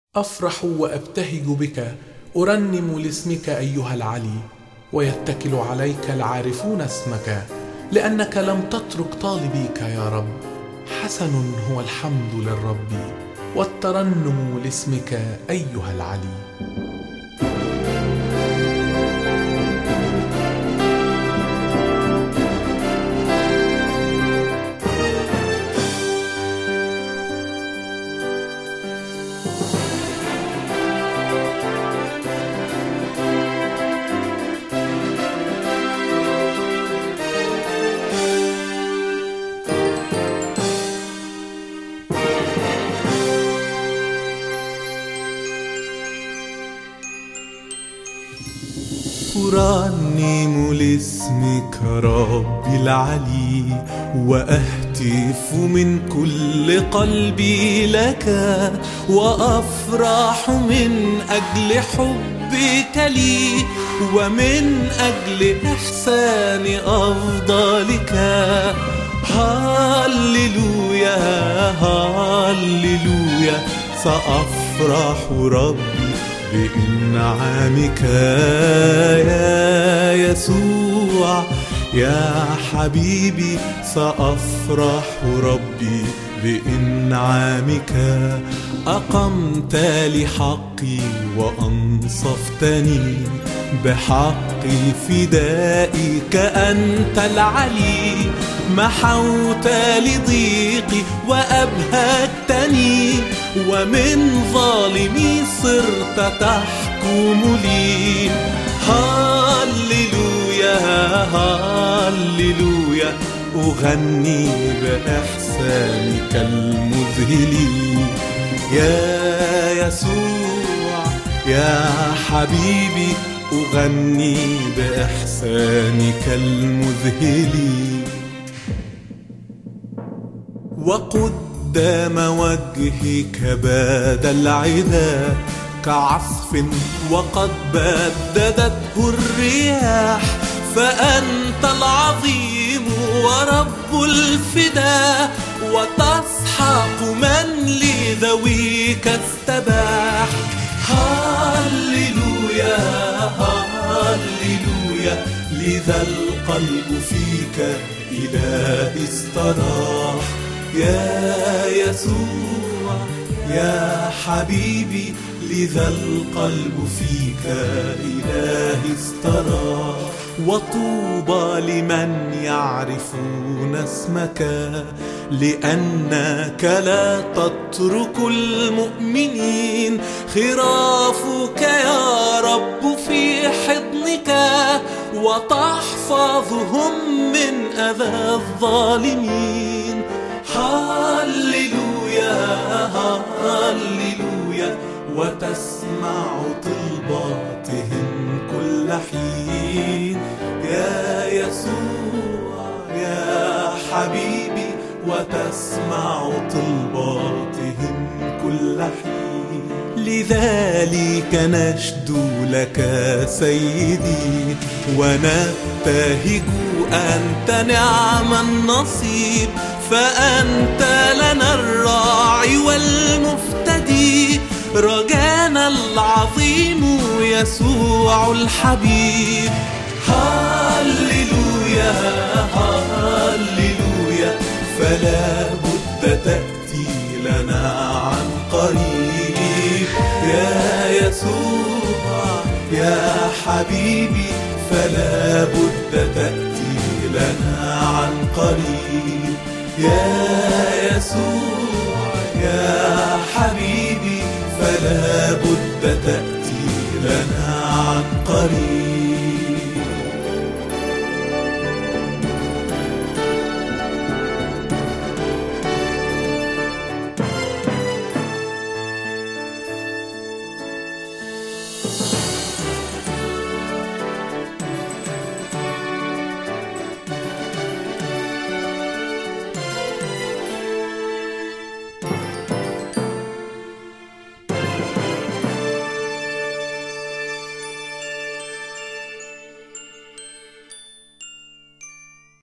أفرح وأبتهج بك، أرنم لاسمك أيها العلي، ويتكل عليك العارفون اسمك، لأنك لم تترك طالبيك يا رب. حسن هو الحمد للرب، والترنم لاسمك أيها العلي. أرنم لاسمك ربي العلي، وأهتف من كل قلبي لك، وأفرح من أجل حبك لي، ومن أجل إحسان أفضلك. هاللويا هاللويا، سأفرح ربي بإنعامك يا يسوع يا حبيبي. سأفرح ربي بإنعامك، أقمت لي حقي وأنصفتني، بحق فدائك أنت العلي. محوت لضيقي وأبهجتني، ومن ظالمي صرت تحكم لي. هاللويا هاللويا، أغني بإحسانك المذهل يا يسوع يا حبيبي. أغني بإحسانك المذهل، وقدام وجهك باد العدا كعصف، وقد بددته الرياح. فأنت العظيم ورب الفداء، وتسحق من لذويك استباح. هاللويا هاللويا، لذا القلب فيك إله استراح. يا يسوع يا حبيبي، لذا القلب فيك إله استراح. وطوبى لمن يعرفون اسمك، لأنك لا تترك المؤمنين. خرافك يا رب في حضنك، وتحفظهم من أذى الظالمين. هاللويا هاللويا، وتسمع طلباتهم كل حين. يا يسوع يا حبيبي، وتسمع طلباتهم كل حين. لذلك نشدو لك سيدي، ونبتهج أنت نعم النصيب. فأنت لنا الراعي والمفتدي، رجانا العظيم يسوع الحبيب. هاللويا هاللويا، فلا بد تأتي لنا عن قريب. يا يسوع يا حبيبي، فلا بد تأتي لنا عن قريب. يا يسوع